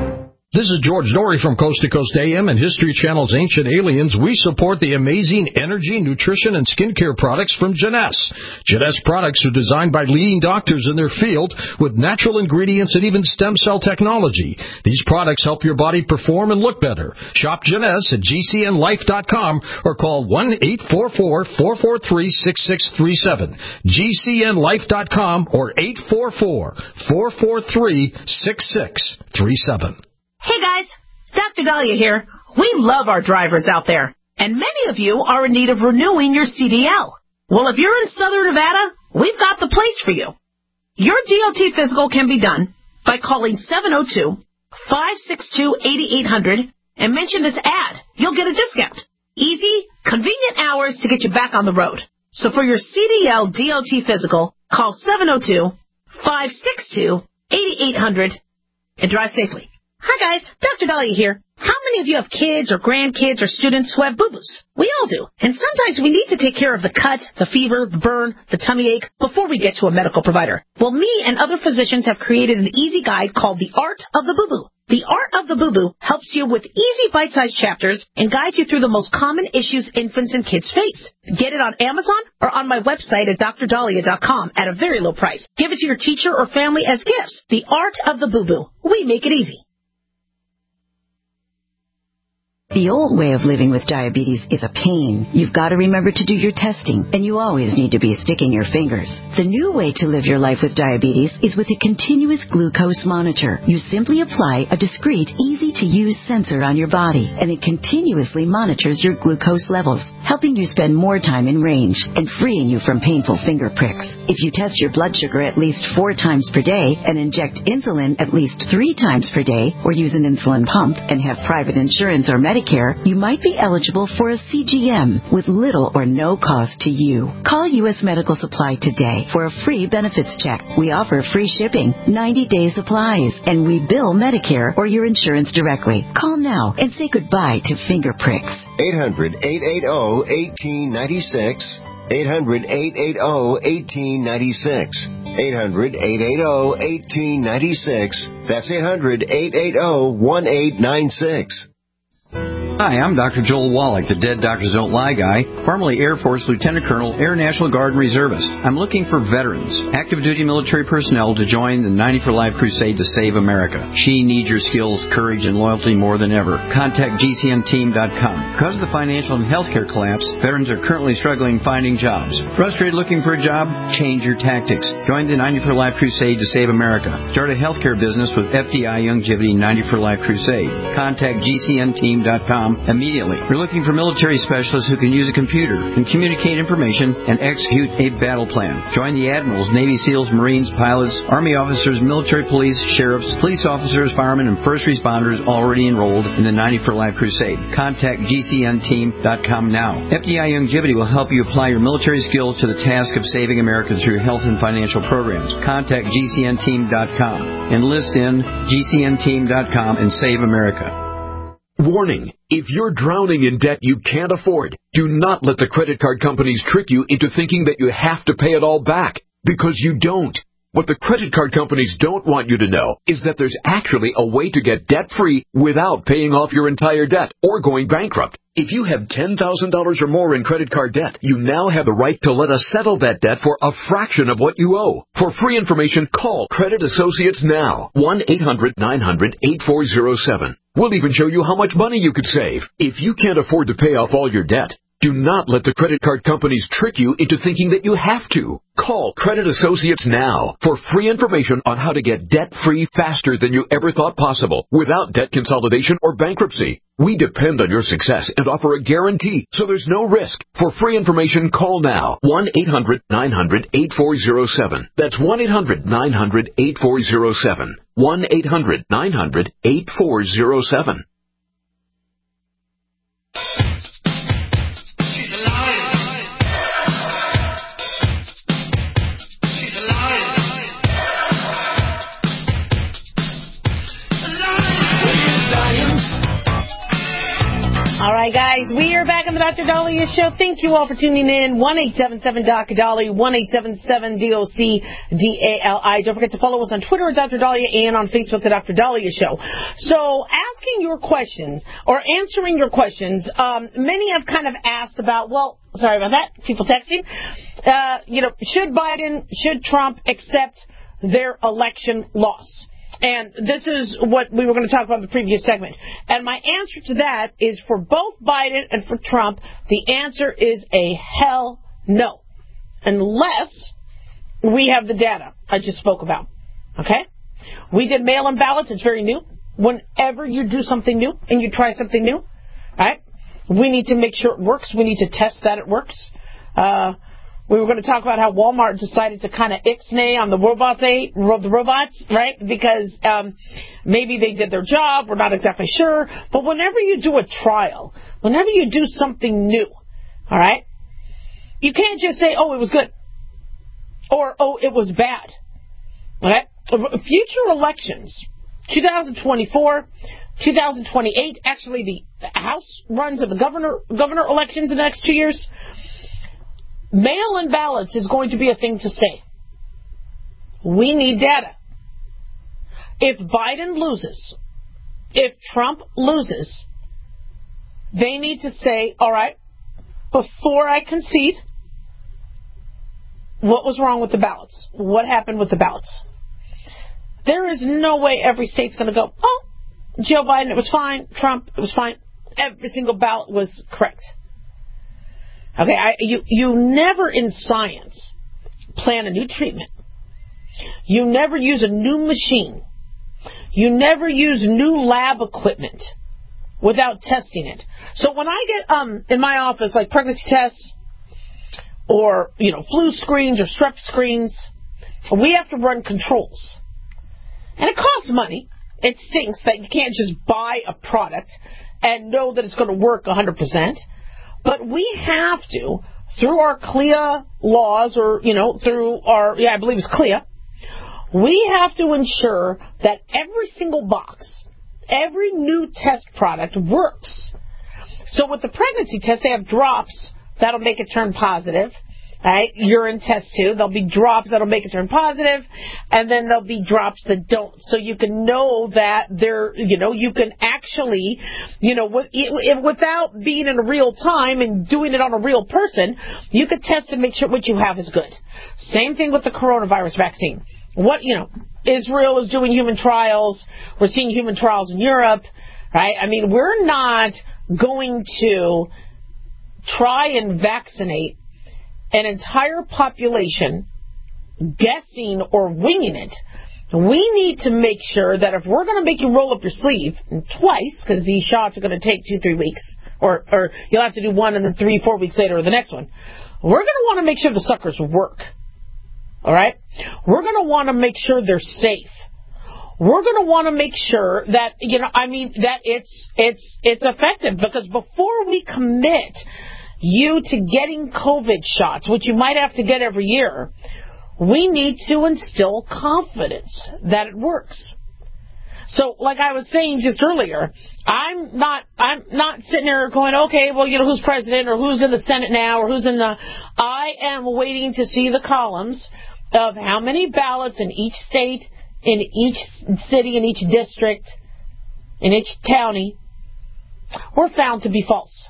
This is George Dory from Coast to Coast A M and History Channel's Ancient Aliens. We support the amazing energy, nutrition, and skincare products from Jeunesse. Jeunesse products are designed by leading doctors in their field with natural ingredients and even stem cell technology. These products help your body perform and look better. Shop Jeunesse at G C N life dot com or call one eight four four, four four three, six six three seven. G C N life dot com or eight four four, four four three, six six three seven. Hey guys, Doctor Dahlia here. We love our drivers out there, and many of you are in need of renewing your C D L. Well, if you're in Southern Nevada, we've got the place for you. Your D O T physical can be done by calling seven oh two, five six two, eight eight hundred and mention this ad. You'll get a discount. Easy, convenient hours to get you back on the road. So for your C D L D O T physical, call seven oh two, five six two, eight eight hundred and drive safely. Hi guys, Doctor Dahlia here. How many of you have kids or grandkids or students who have boo-boos? We all do. And sometimes we need to take care of the cut, the fever, the burn, the tummy ache before we get to a medical provider. Well, me and other physicians have created an easy guide called The Art of the Boo-Boo. The Art of the Boo-Boo helps you with easy bite-sized chapters and guides you through the most common issues infants and kids face. Get it on Amazon or on my website at dr dahlia dot com at a very low price. Give it to your teacher or family as gifts. The Art of the Boo-Boo. We make it easy. The old way of living with diabetes is a pain. You've got to remember to do your testing, and you always need to be sticking your fingers. The new way to live your life with diabetes is with a continuous glucose monitor. You simply apply a discreet, easy-to-use sensor on your body, and it continuously monitors your glucose levels, helping you spend more time in range and freeing you from painful finger pricks. If you test your blood sugar at least four times per day and inject insulin at least three times per day, or use an insulin pump and have private insurance or Medicare, you might be eligible for a C G M with little or no cost to you. Call U S Medical Supply today for a free benefits check. We offer free shipping, ninety-day supplies, and we bill Medicare or your insurance directly. Call now and say goodbye to finger pricks. eight hundred, eight eight zero, one eight nine six. eight hundred, eight eight zero, one eight nine six. eight hundred, eight eight zero, one eight nine six. That's eight hundred, eight eight zero, one eight nine six. Hi, I'm Doctor Joel Wallach, the Dead Doctors Don't Lie guy, formerly Air Force Lieutenant Colonel, Air National Guard Reservist. I'm looking for veterans, active duty military personnel to join the ninety for Life crusade to save America. She needs your skills, courage, and loyalty more than ever. Contact G C N team dot com. Because of the financial and healthcare collapse, veterans are currently struggling finding jobs. Frustrated looking for a job? Change your tactics. Join the ninety for Life crusade to save America. Start a healthcare business with F D I Youngevity ninety for Life crusade. Contact G C N team dot com immediately. We're looking for military specialists who can use a computer and communicate information and execute a battle plan. Join the admirals, Navy SEALs, Marines, pilots, Army officers, military police, sheriffs, police officers, firemen, and first responders already enrolled in the ninety for Life crusade. Contact G C N team dot com now. F D I Youngevity will help you apply your military skills to the task of saving America through health and financial programs. Contact G C N team dot com. Enlist in G C N team dot com and save America. Warning, if you're drowning in debt you can't afford, do not let the credit card companies trick you into thinking that you have to pay it all back, because you don't. What the credit card companies don't want you to know is that there's actually a way to get debt-free without paying off your entire debt or going bankrupt. If you have ten thousand dollars or more in credit card debt, you now have the right to let us settle that debt for a fraction of what you owe. For free information, call Credit Associates now. one eight hundred nine hundred eight four zero seven. We'll even show you how much money you could save. If you can't afford to pay off all your debt, do not let the credit card companies trick you into thinking that you have to. Call Credit Associates now for free information on how to get debt-free faster than you ever thought possible without debt consolidation or bankruptcy. We depend on your success and offer a guarantee, so there's no risk. For free information, call now. one eight hundred nine hundred eight four zero seven. That's one eight hundred nine hundred eight four zero seven. one eight hundred nine hundred eight four zero seven. All right, guys, we are back in the Doctor Dahlia Show. Thank you all for tuning in. one eight seven seven D O C Dahlia, one eight seven seven D O C D A L I. Don't forget to follow us on Twitter at Doctor Dahlia and on Facebook, The Doctor Dahlia Show. So, asking your questions, or answering your questions, um, many have kind of asked about, well, sorry about that, people texting, uh, you know, should Biden, should Trump accept their election loss? And this is what we were going to talk about in the previous segment. And my answer to that is, for both Biden and for Trump, the answer is a hell no. Unless we have the data I just spoke about. Okay? We did mail-in ballots. It's very new. Whenever you do something new and you try something new, right, we need to make sure it works. We need to test that it works. Uh... We were going to talk about how Walmart decided to kind of ixnay on the robots, the robots, right? Because um, maybe they did their job. We're not exactly sure. But whenever you do a trial, whenever you do something new, all right, you can't just say, oh, it was good, or, oh, it was bad. All right? Future elections, two thousand twenty-four, two thousand twenty-eight, actually the House runs of the governor governor elections in the next two years, mail-in ballots is going to be a thing to stay. We need data. If Biden loses, if Trump loses, they need to say, all right, before I concede, what was wrong with the ballots? What happened with the ballots? There is no way every state's going to go, oh, Joe Biden, it was fine. Trump, it was fine. Every single ballot was correct. Okay, I, you, you never in science plan a new treatment. You never use a new machine. You never use new lab equipment without testing it. So when I get um in my office, like pregnancy tests or, you know, flu screens or strep screens, we have to run controls. And it costs money. It stinks that you can't just buy a product and know that it's going to work one hundred percent. But we have to, through our C L I A laws, or, you know, through our, yeah, I believe it's C L I A, we have to ensure that every single box, every new test product works. So with the pregnancy test, they have drops that'll make it turn positive. Right? Urine test too. There'll be drops that'll make it turn positive, and then there'll be drops that don't. So you can know that they're, you know, you can actually, you know, without being in real time and doing it on a real person, you could test and make sure what you have is good. Same thing with the coronavirus vaccine. What, you know, Israel is doing human trials. We're seeing human trials in Europe, right? I mean, we're not going to try and vaccinate an entire population guessing or winging it. We need to make sure that if we're going to make you roll up your sleeve twice, because these shots are going to take two, three weeks, or, or you'll have to do one and then three, four weeks later, or the next one, we're going to want to make sure the suckers work. All right? We're going to want to make sure they're safe. We're going to want to make sure that, you know, I mean, that it's it's it's effective, because before we commit you to getting COVID shots, which you might have to get every year, we need to instill confidence that it works. So, like I was saying just earlier, I'm not I'm not sitting there going, okay, well, you know, who's president or who's in the Senate now or who's in the... I am waiting to see the columns of how many ballots in each state, in each city, in each district, in each county were found to be false.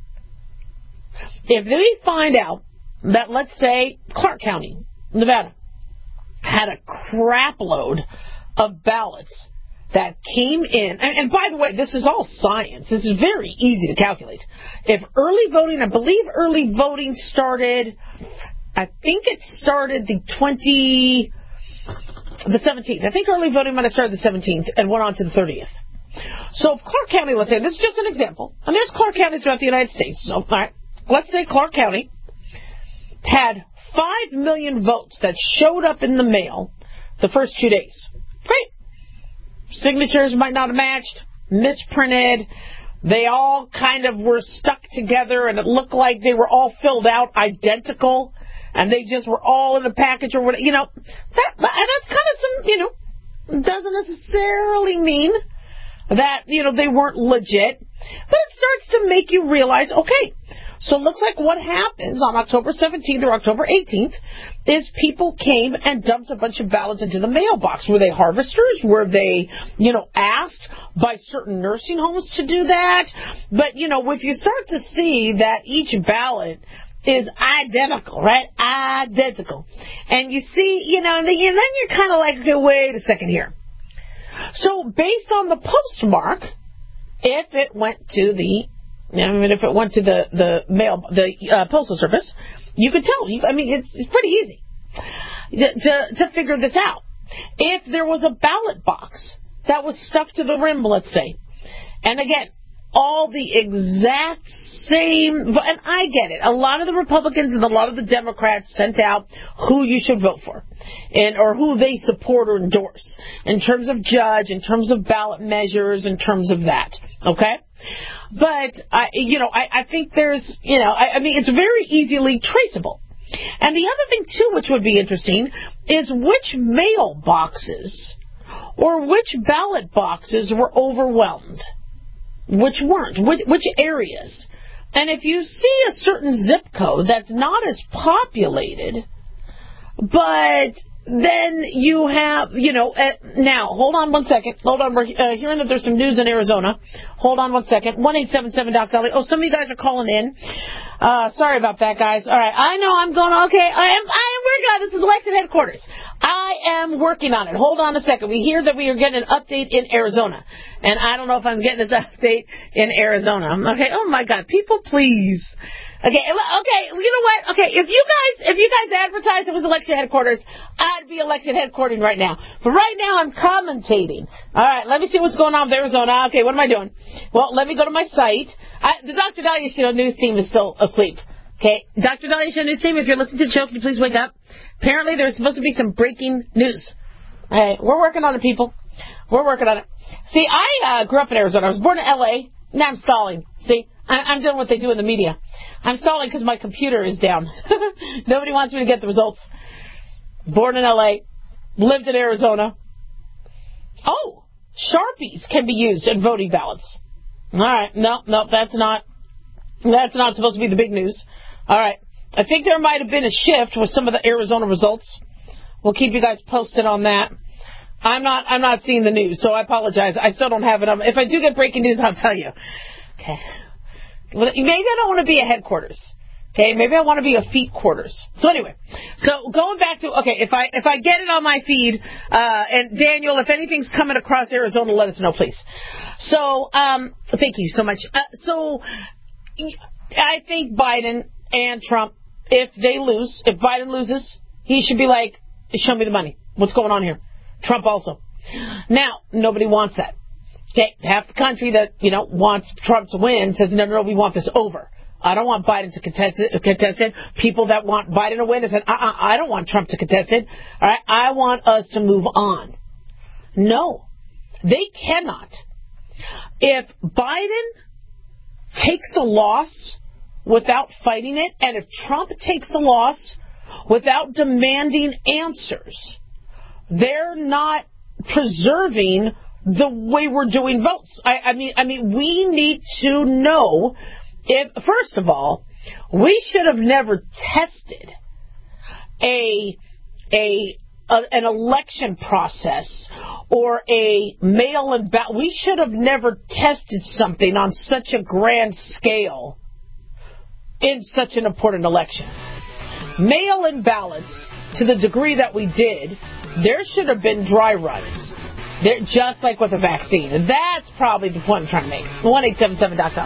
If we find out that, let's say, Clark County, Nevada, had a crap load of ballots that came in, and, and by the way, this is all science. This is very easy to calculate. If early voting, I believe early voting started, I think it started the twenty, the seventeenth. I think early voting might have started the seventeenth and went on to the thirtieth. So if Clark County, let's say, this is just an example, and there's Clark counties throughout the United States, so all right. Let's say Clark County had five million votes that showed up in the mail the first two days. Great. Signatures might not have matched, misprinted. They all kind of were stuck together, and it looked like they were all filled out identical, and they just were all in a package or whatever. You know, that, and that's kind of some, you know, doesn't necessarily mean that, you know, they weren't legit. But it starts to make you realize, okay, so it looks like what happens on October seventeenth or October eighteenth is people came and dumped a bunch of ballots into the mailbox. Were they harvesters? Were they, you know, asked by certain nursing homes to do that? But, you know, if you start to see that each ballot is identical, right? Identical. And you see, you know, and then you're kind of like, okay, wait a second here. So based on the postmark, if it went to the I mean, if it went to the the mail, the uh, postal service, you could tell. You, I mean, it's, it's pretty easy to, to to figure this out. If there was a ballot box that was stuffed to the rim, let's say, and again, all the exact same, and I get it. A lot of the Republicans and a lot of the Democrats sent out who you should vote for, and or who they support or endorse in terms of judge, in terms of ballot measures, in terms of that. Okay. But, I, you know, I, I think there's, you know, I, I mean, it's very easily traceable. And the other thing, too, which would be interesting, is which mailboxes or which ballot boxes were overwhelmed, which weren't, which, which areas. And if you see a certain zip code that's not as populated, but then you have, you know, uh, now, hold on one second. Hold on, we're uh, hearing that there's some news in Arizona. Hold on one second. one eight seven seven Doc Dolly. Oh, some of you guys are calling in. Uh, sorry about that, guys. All right, I know I'm going, okay, I am, I am working on it. This is election headquarters. I am working on it. Hold on a second. We hear that we are getting an update in Arizona. And I don't know if I'm getting this update in Arizona. Okay, oh my God, people please. Okay, okay, you know what? Okay, if you guys, if you guys advertised it was election headquarters, I'd be election headquartering right now. But right now I'm commentating. All right, let me see what's going on with Arizona. Okay, what am I doing? Well, let me go to my site. I, the Doctor Dahlia Show news team is still asleep. Okay, Doctor Dahlia Show news team, if you're listening to the show, can you please wake up? Apparently there's supposed to be some breaking news. All right, we're working on it, people. We're working on it. See, I uh, grew up in Arizona. I was born in L A. Now I'm stalling. See, I, I'm doing what they do in the media. I'm stalling because my computer is down. Nobody wants me to get the results. Born in L A, lived in Arizona. Oh, Sharpies can be used in voting ballots. All right, no, no, that's not. That's not supposed to be the big news. All right, I think there might have been a shift with some of the Arizona results. We'll keep you guys posted on that. I'm not. I'm not seeing the news, so I apologize. I still don't have it on. If I do get breaking news, I'll tell you. Okay. Well, maybe I don't want to be a headquarters. Okay, maybe I want to be a feet quarters. So anyway, so going back to okay, if I if I get it on my feed, uh, and Daniel, if anything's coming across Arizona, let us know, please. So um, thank you so much. Uh, so I think Biden and Trump, if they lose, if Biden loses, he should be like, show me the money. What's going on here? Trump also. Now, nobody wants that. Okay, half the country that, you know, wants Trump to win says, no, no, no, we want this over. I don't want Biden to contest it. Contest it. People that want Biden to win, they said, uh-uh, I don't want Trump to contest it. All right, I want us to move on. No, they cannot. If Biden takes a loss without fighting it, and if Trump takes a loss without demanding answers, they're not preserving the way we're doing votes. I, I mean, I mean, we need to know if, first of all, we should have never tested a a, a an election process or a mail-in ballot. We should have never tested something on such a grand scale in such an important election. Mail-in ballots, to the degree that we did, there should have been dry runs. They're just like with a vaccine. And that's probably the point I'm trying to make. one eight seven seven Doc Dolly.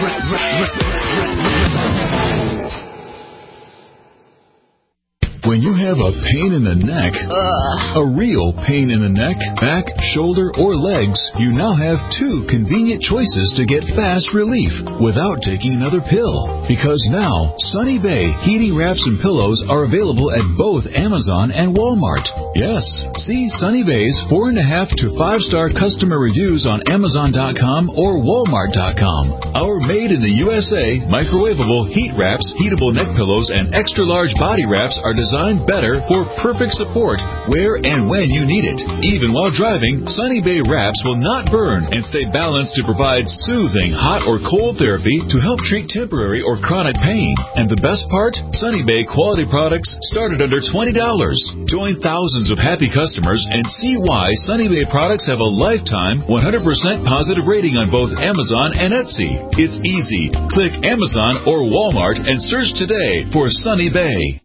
When you have a pain in the neck, Ugh. a real pain in the neck, back, shoulder, or legs, you now have two convenient choices to get fast relief without taking another pill. Because now, Sunny Bay heating wraps and pillows are available at both Amazon and Walmart. Yes, see Sunny Bay's four and a half to five star customer reviews on Amazon dot com or Walmart dot com. Our made in the U S A microwavable heat wraps, heatable neck pillows, and extra large body wraps are designed better for perfect support where and when you need it. Even while driving, Sunny Bay wraps will not burn and stay balanced to provide soothing hot or cold therapy to help treat temporary or chronic pain. And the best part? Sunny Bay quality products start at under twenty dollars. Join thousands of happy customers and see why Sunny Bay products have a lifetime one hundred percent positive rating on both Amazon and Etsy. It's easy. Click Amazon or Walmart and search today for Sunny Bay.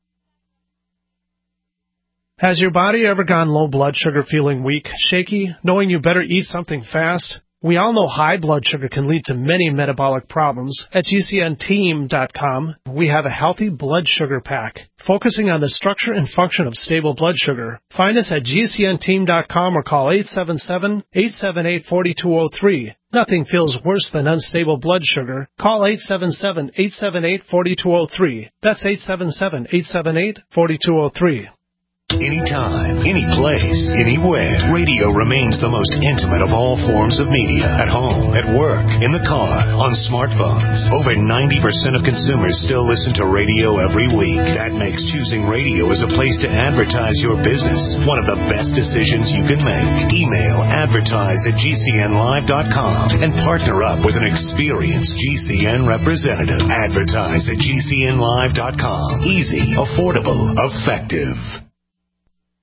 Has your body ever gone low blood sugar, feeling weak, shaky, knowing you better eat something fast? We all know high blood sugar can lead to many metabolic problems. At G C N team dot com, we have a healthy blood sugar pack, focusing on the structure and function of stable blood sugar. Find us at G C N team dot com or call eight seven seven, eight seven eight, four two zero three. Nothing feels worse than unstable blood sugar. Call eight seven seven, eight seven eight, four two zero three. That's eight seven seven, eight seven eight, four two zero three. Anytime, any place, anywhere, radio remains the most intimate of all forms of media. At home, at work, in the car, on smartphones. Over ninety percent of consumers still listen to radio every week. That makes choosing radio as a place to advertise your business one of the best decisions you can make. Email advertise at G C N live dot com and partner up with an experienced G C N representative. Advertise at G C N live dot com. Easy, affordable, effective.